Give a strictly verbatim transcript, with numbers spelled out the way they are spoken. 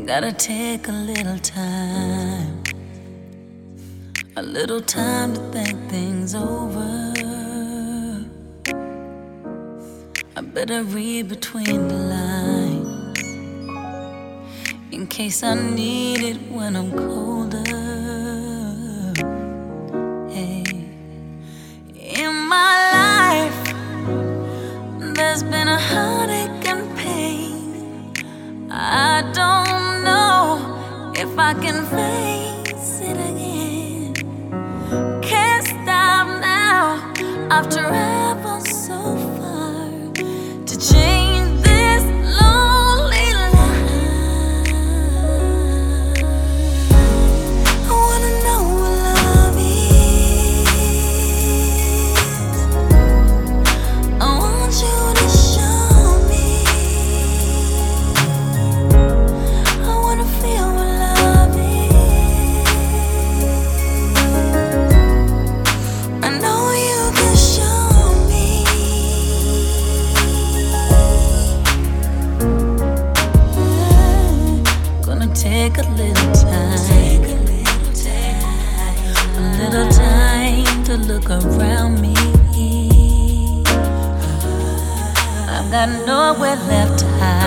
Gotta take a little time, a little time to think things over. I better read between the lines in case I need it when I'm colder. Hey, in my life, there's been a heartache and pain. I don't know if I can face it again. Can't stop now. I've traveled so far to change this lonely life. I wanna know what love is. I want you to show me. I wanna feel what love is. I know you can show me. Gonna take a little time, a little time to look around me. I've got nowhere left to hide.